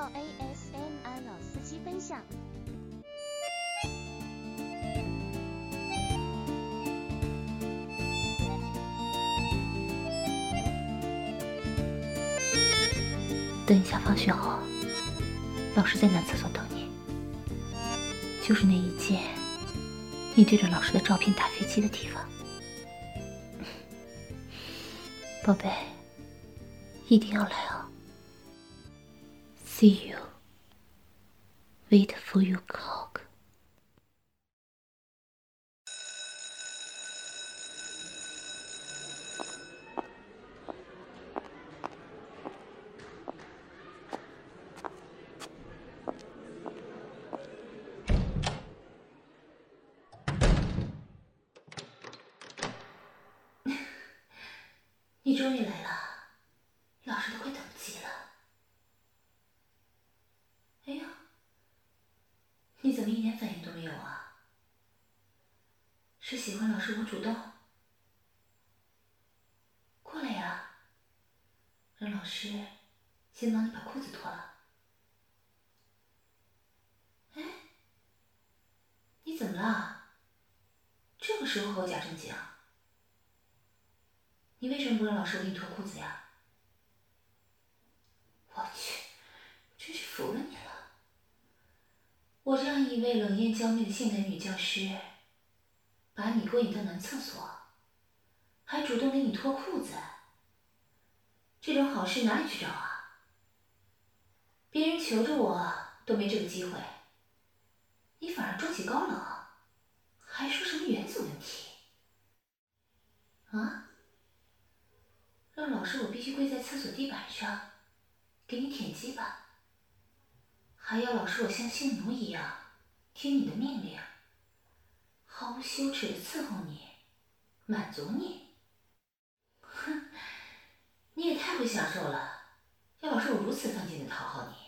到 ASMR 老司机分享。 等一下放学后，老师在男厕所等你。就是那一间你对着老师的照片打飞机的地方。宝贝，一定要来哦。See you. Wait for your clock. 你终于来了，老师都快等急了。哎呀，你怎么一点反应都没有啊？是喜欢老师我主动？过来呀，让老师先帮你把裤子脱了。哎，你怎么了？这个时候和我假正经？你为什么不让老师我给你脱裤子呀？我去，真是服了你了！我这样一位冷艳娇媚的性感女教师，把你勾引到男厕所，还主动给你脱裤子，这种好事哪里去找啊？别人求着我都没这个机会，你反而装起高冷，还说什么原则问题？啊？让老师我必须跪在厕所地板上，给你舔鸡巴，还要老师我像性奴一样听你的命令，毫无羞耻的伺候你，满足你。哼，你也太会享受了，要老师我如此放尽的讨好你。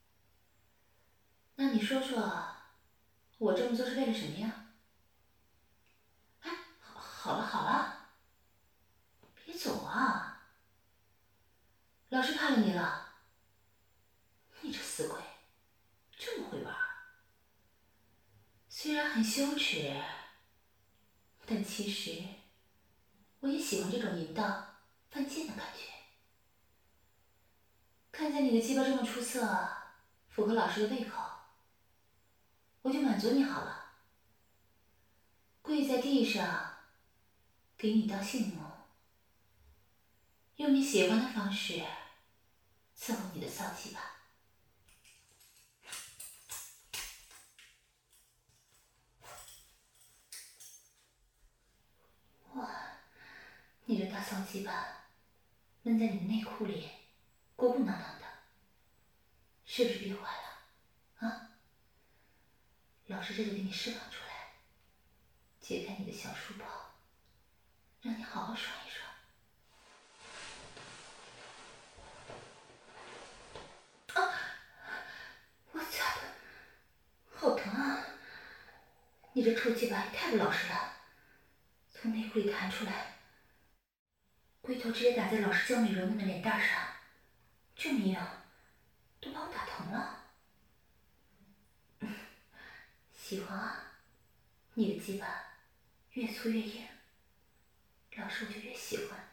那你说说，我这么做是为了什么呀？哎，好了好了，别走啊！老师看了你了，你这死鬼，这么会玩。虽然很羞耻，但其实我也喜欢这种淫荡犯贱的感觉。看在你的鸡巴这么出色，符合老师的胃口，我就满足你好了。跪在地上，给你当性奴，用你喜欢的方式伺候你的骚鸡巴。哇，你这大骚鸡巴闷在你的内裤里，鼓鼓囊囊的，是不是憋坏了？啊？老师这就给你释放出来，解开你的小书包，让你好好爽一爽。啊！我操！好疼啊！你这臭鸡巴也太不老实了，从内裤里弹出来，龟头直接打在老师娇美柔嫩的脸蛋上，这么硬，都把我打疼了。喜欢啊，你的鸡巴越粗越硬，老师我就越喜欢。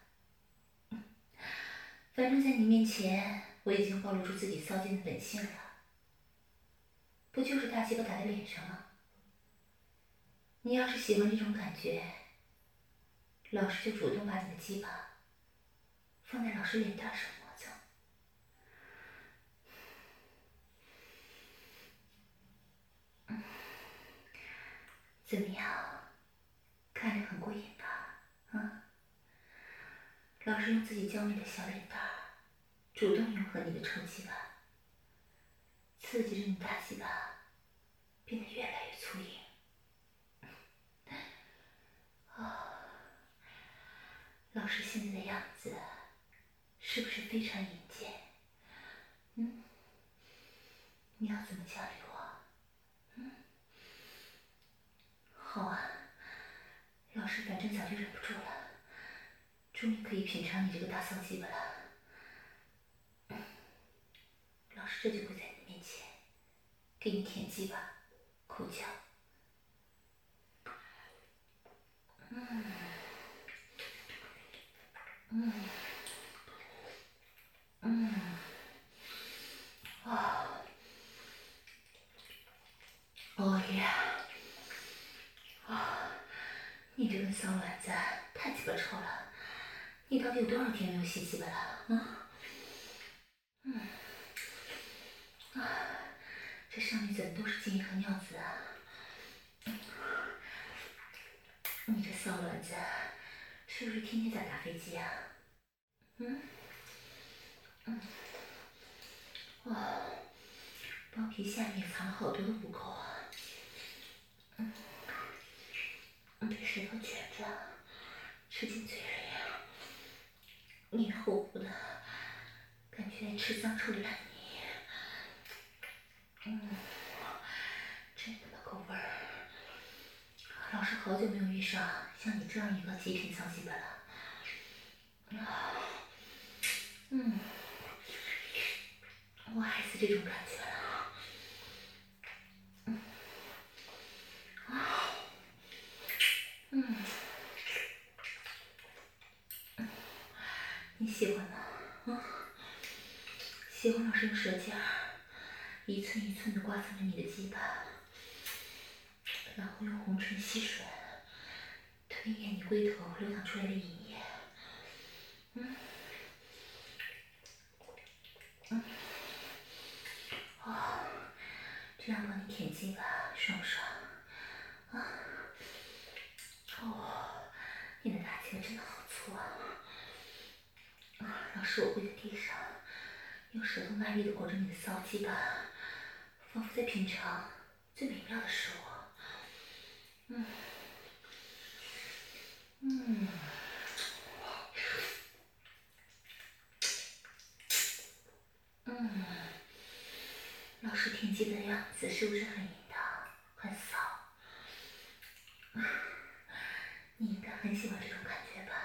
反正在你面前，我已经暴露出自己骚贱的本性了，不就是大鸡巴打在脸上吗？你要是喜欢这种感觉，老师就主动把你的鸡巴放在老师脸蛋上磨蹭。怎么样？看着很过瘾吧？啊？老师用自己娇美的小脸蛋主动迎合你的臭鸡巴，刺激着你大鸡巴变得越来越粗硬。老师现在的样子是不是非常淫贱？你要怎么驾驭我？好啊，老师反正早就忍不住了，终于可以品尝你这个大骚鸡巴了。老师这就跪在你给你舔鸡巴，口交。哦呀！你这根骚卵子太鸡巴臭了，你到底有多少天没有洗鸡巴了？这上面怎么都是精液和尿渍啊？你这骚卵子是不是天天在打飞机啊？包皮下面藏了好多的污垢啊！被舌头卷着，吃进嘴里，黏糊糊的，感觉爱吃脏臭的烂泥。真他妈够味儿！老师好久没有遇上像你这样一个极品骚鸡巴了。我还是这种感觉了。你喜欢吗？喜欢老师用舌尖一寸一寸的刮蹭着你的鸡巴，然后用红唇吸吮，吞咽你龟头流淌出来的饮液。这样帮你舔鸡巴爽不爽？你的大鸡巴真的好粗啊！老师，我跪在地上，用舌头卖力地裹着你的骚鸡巴，仿佛在品尝最美妙的食物。老师舔鸡巴的样子是不是很淫荡、很骚？你应该很喜欢这种感觉吧？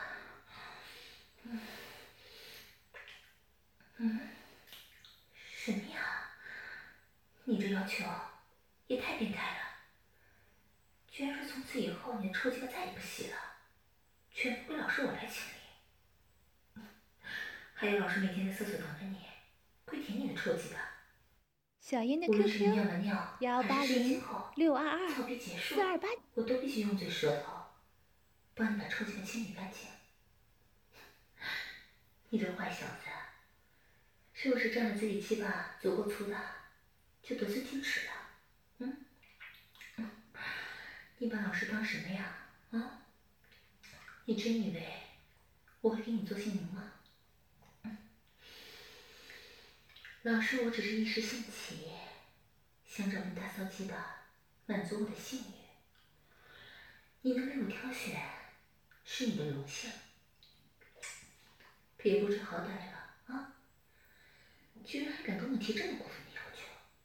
什么呀？你这要求也太变态了！居然说从此以后你的臭鸡巴再也不洗了，全部归老师我来清理。还有老师每天在厕所等着你，会舔你的臭鸡巴。 小燕的无论是你尿 QQ 完尿还是射精后， 180-622-428。 操逼结束，我都必须用嘴舌头帮你把臭鸡巴清理干净。你这坏小子，是不是仗着自己鸡巴足够粗大，就得寸进尺了？你把老师当什么呀？你真以为我会给你做性奴吗？老师，我只是一时兴起，想找根大骚鸡巴满足我的性欲。你能被我挑选，是你的荣幸。别不知好歹了啊！居然还敢跟我提这么过分的要求！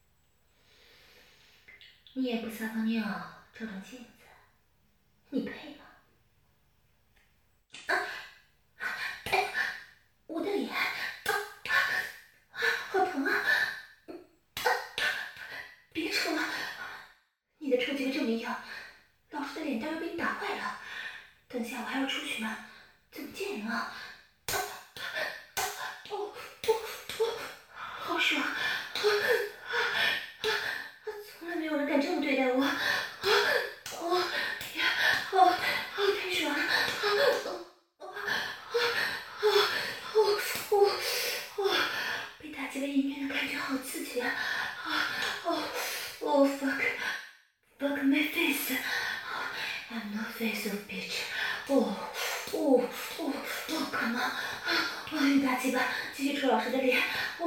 你也不撒泡尿，照照镜子，你配吗？我的脸，好疼啊！别扯了，你的臭鸡巴这么硬，老师的脸蛋要被你打坏了。等下我还要出去呢，怎么见人啊？好爽！从来没有人敢这么对待我。太爽了！被大鸡巴一虐的感觉好刺激啊！fuck my face! I'm no face of bitch! come on! 用大鸡巴继续戳老师的脸！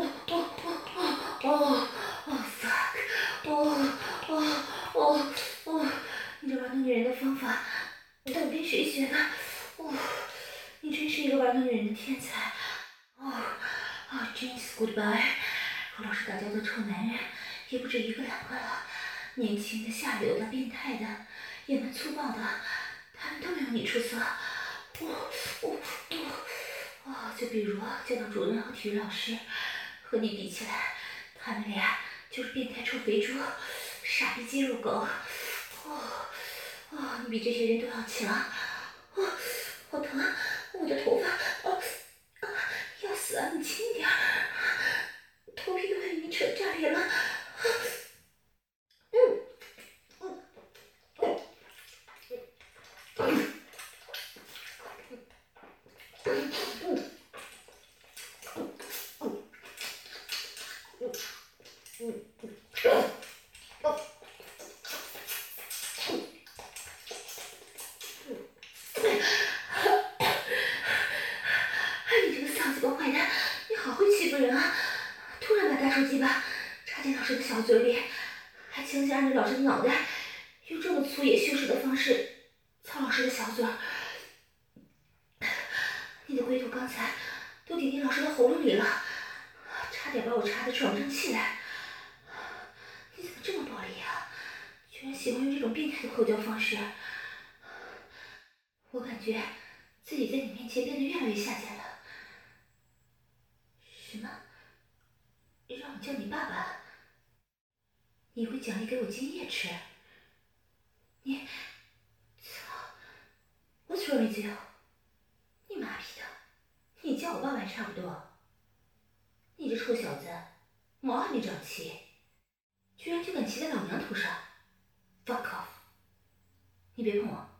fuck! 你这玩弄女人的方法，到底跟谁学的？你真是一个玩弄女人的天才！James goodbye！ 和老师打交道臭男人也不止一个两个了，年轻的、下流的、变态的、野蛮粗暴的，他们都没有你出色。就比如教导主任和体育老师，和你比起来，他们俩就是变态臭肥猪，傻逼肌肉狗。你比这些人都要强。好疼啊！我的头发，要死啊！你轻点儿，头皮都快给你扯炸裂了。你这个丧鸡巴坏蛋，你好会欺负人啊！突然把大手鸡巴插进老师的小嘴里，还强行按着老师的脑袋，用这么粗野羞耻的方式操老师的小嘴儿。你的龟头刚才都顶进老师的喉咙里了，差点把我插得喘不上气来。你怎么这么暴力呀？居然喜欢用这种变态的口交方式。我感觉自己在你面前变得越来越下贱了。什么？让我叫你爸爸？你会奖励给我精液吃？你，操 ！What's wrong with you？ 你妈逼的！你叫我爸爸还差不多。你这臭小子，毛还没长齐，居然就敢骑在老娘头上 ！Fuck off！ 你别碰我！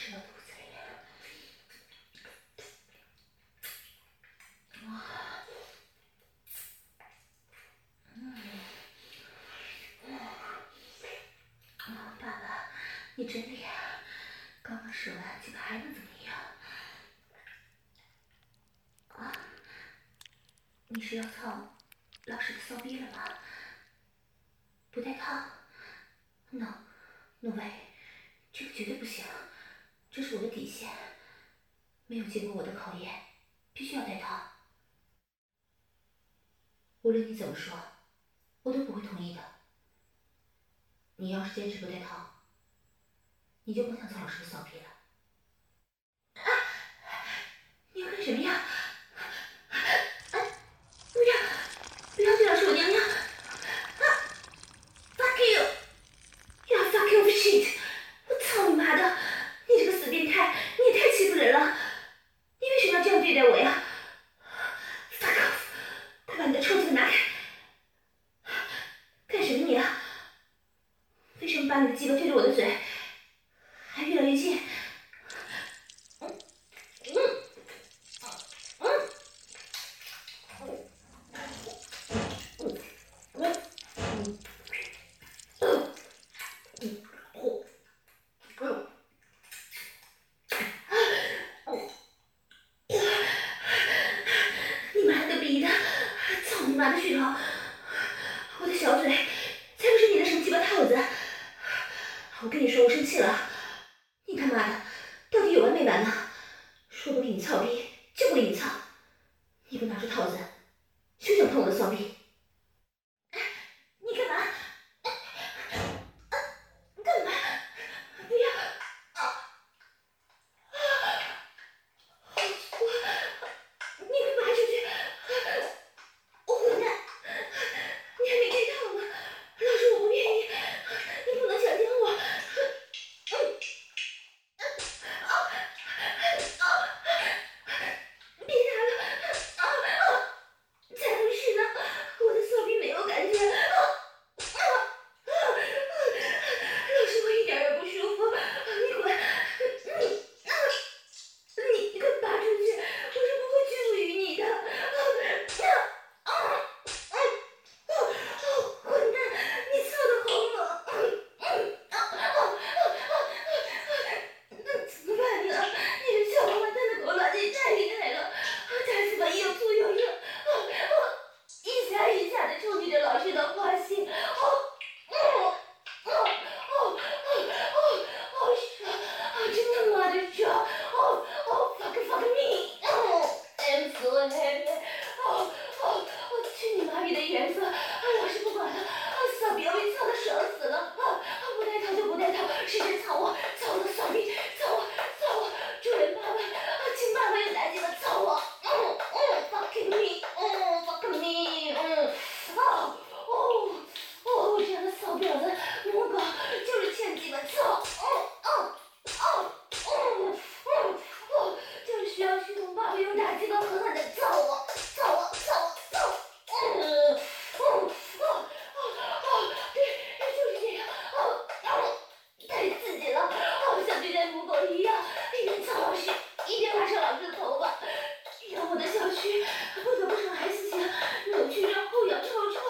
吃到肚子里面。爸爸，你真厉害，刚刚射完，鸡巴还能怎么样？你是要操老师的骚逼了吗？不带套 ？No way， 这个绝对不行，这是我的底线，没有经过我的考验，必须要带套。无论你怎么说，我都不会同意的。你要是坚持不带套，你就甭想操老师的骚逼了。你要干什么呀？不要对老师我娘娘！Fuck you！ fuck you shit！ 我操你妈的！你这个死变态，你也太欺负人了！你为什么要这样对待我呀 ？Fuck off！ 快把你的臭鸡巴拿开！干什么你啊？为什么把你的鸡巴对着我的嘴，还越来越近？你妈个逼的！操你妈的血头！我的小嘴才不是你的什么鸡巴套子！我跟你说，我生气了！你他妈的到底有完没完呢？说不给你操逼就不给你操！你不拿出套子，休想碰我的骚逼！你干嘛？干嘛？不要！你快拔出去！混蛋！你还没开套呢！老师，我不愿意，你不能强奸我！别打了！才不是呢，我的骚逼没有感觉。老师，我一点也不舒服，你滚！你快拔出去！我是不会屈服于你的！混蛋！你操得好猛！怎么办呢？你这小王八蛋的狗卵，你太厉害了！大鸡巴又粗又热，一下一下的冲击着老师的花心，真他妈的爽！fuck me！I'm so happy！ 去你妈逼的颜色！老师不管了，骚逼要被操的爽死了！不带套就不带套，使劲操我的骚逼，操我！主人爸爸，请爸爸用大鸡巴操我！fuck me！fuck me！这样的骚婊子母狗就是欠鸡巴操！就是需要驱动爸爸用大鸡巴狠狠的操我！对，就是这样，太刺激了，像对待母狗一样，一边操老师，一边拉扯老师的头发，让我的小区不得不成 S 型，扭曲着后仰抽搐。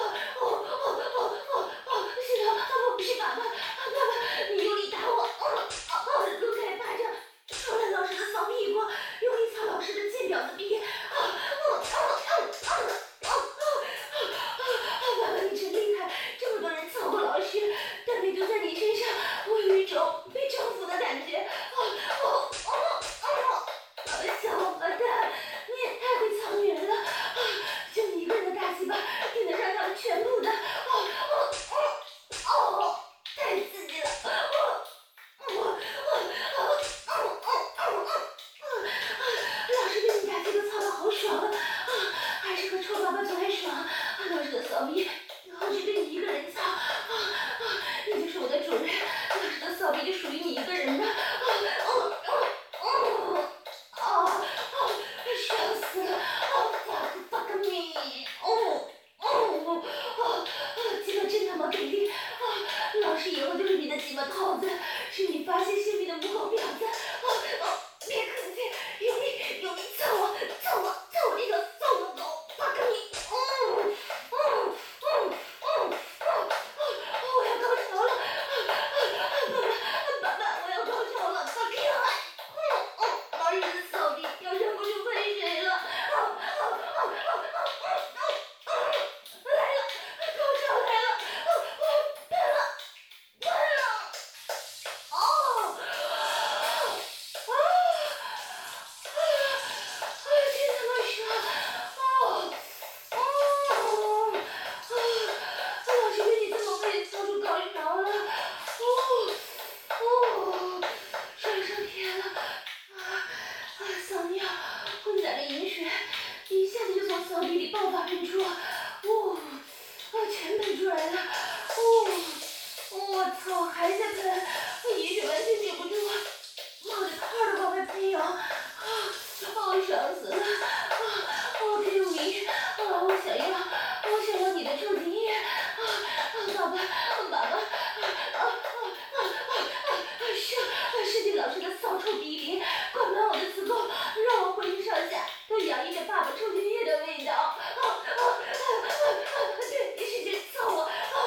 是的，不是爸爸，你用力打我，撸开巴掌，抽烂老师的骚屁股，用力操老师的贱婊子逼，爸爸你真厉害，这么多人操过老师，但唯独在你身上，我有一种被征服的感觉， 小鸟混杂着银水，一下子就从骚逼里爆发喷出，全喷出来了，我操，还在喷，银水完全顶不住，冒着泡的往外喷涌，爽死了，给我一，我想要你的臭精液，爸爸，射进老师的骚臭逼里，灌满我的子宫，让我浑身上下都洋溢着爸爸臭精液的味道，对，使劲操我，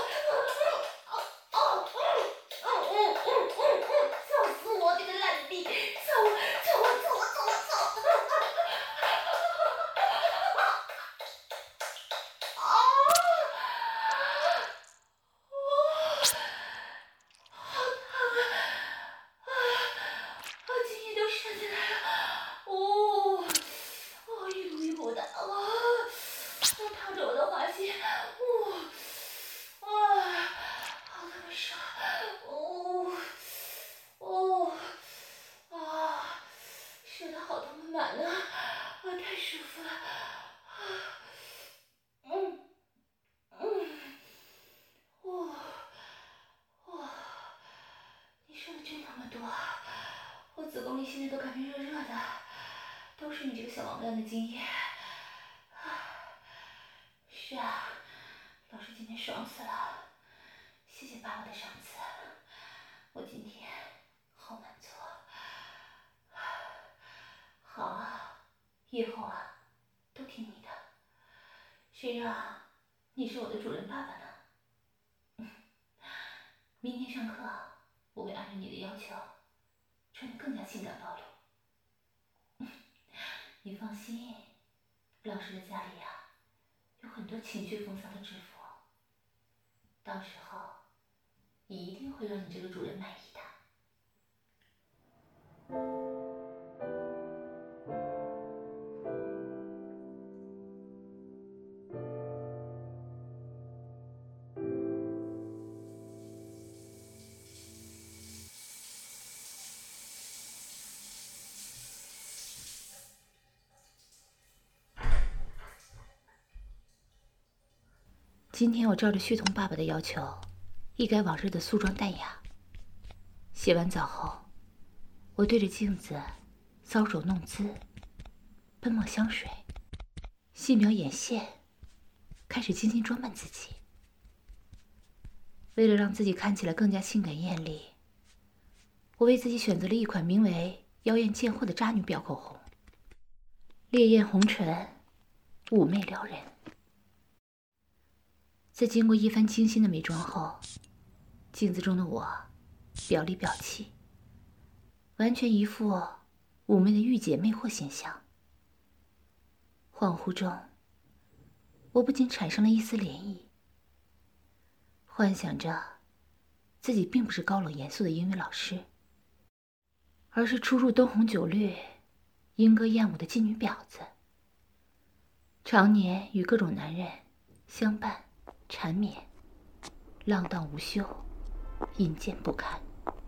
操死我这个烂逼，操我！现在都感觉热热的，都是你这个小王八蛋的精液。是啊，老师今天爽死了，谢谢爸爸的赏赐，我今天好满足。好啊，以后啊，都听你的，谁让你是我的主人爸爸呢？明天上课，我会按照你的要求穿得更加性感暴露。你放心，老师的家里呀，有很多情趣风骚的制服，到时候一定会让你这个主人满意的。 今天我照着旭彤爸爸的要求，一改往日的素妆淡雅。洗完澡后，我对着镜子搔首弄姿，喷抹香水，细描眼线，开始精心装扮自己。为了让自己看起来更加性感艳丽，我为自己选择了一款名为“妖艳贱货”的渣女表口红，烈焰红唇，妩媚撩人。在经过一番精心的美妆后，镜子中的我表里表气，完全一副妩媚的御姐魅惑形象。恍惚中，我不禁产生了一丝涟漪，幻想着自己并不是高冷严肃的英语老师，而是初入灯红酒绿、莺歌燕舞的妓女婊子，常年与各种男人相伴缠绵，浪荡无休，淫贱不堪。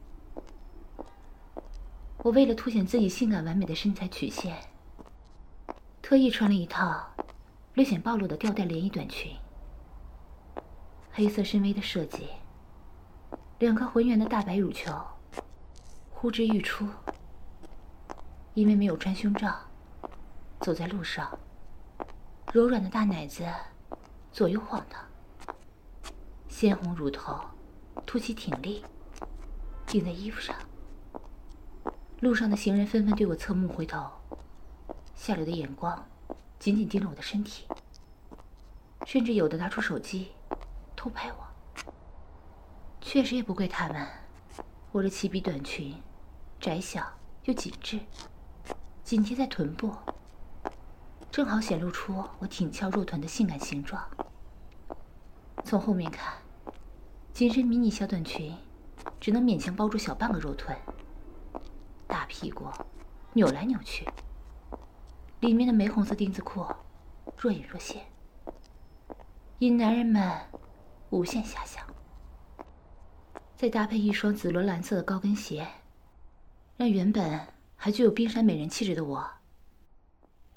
我为了凸显自己性感完美的身材曲线，特意穿了一套略显暴露的吊带连衣短裙，黑色深 V 的设计，2颗浑圆的大白乳球呼之欲出。因为没有穿胸罩，走在路上，柔软的大奶子左右晃荡，鲜红乳头凸起挺立，顶在衣服上。路上的行人纷纷对我侧目回头，下流的眼光紧紧盯着我的身体，甚至有的拿出手机偷拍我。确实也不怪他们，我这齐臂短裙窄小又紧致，紧贴在臀部，正好显露出我挺翘肉臀的性感形状。从后面看，紧身迷你小短裙只能勉强包住小半个肉臀，大屁股扭来扭去，里面的玫红色丁字裤若隐若现，引男人们无限遐想。再搭配一双紫罗兰色的高跟鞋，让原本还具有冰山美人气质的我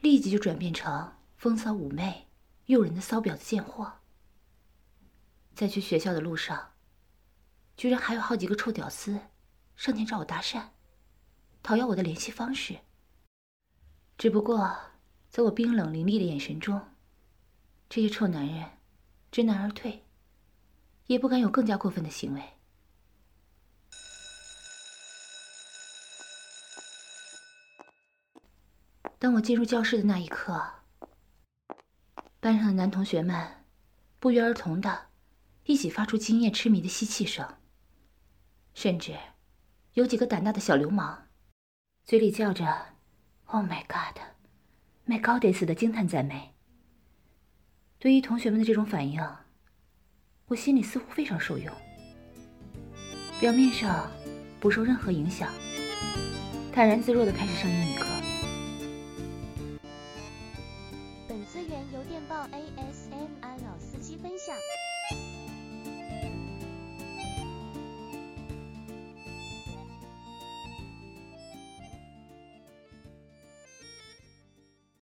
立即就转变成风骚妩媚、诱人的骚婊子贱货。在去学校的路上，居然还有好几个臭屌丝上前找我搭讪，讨要我的联系方式。只不过在我冰冷凌厉的眼神中，这些臭男人知难而退，也不敢有更加过分的行为。当我进入教室的那一刻，班上的男同学们不约而同的一起发出惊艳痴迷的吸气声，甚至有几个胆大的小流氓嘴里叫着 "Oh my God, my Goddess" 的惊叹赞美。对于同学们的这种反应，我心里似乎非常受用，表面上不受任何影响，坦然自若地开始上英语课。 本资源由电报 ASMR 老司机分享。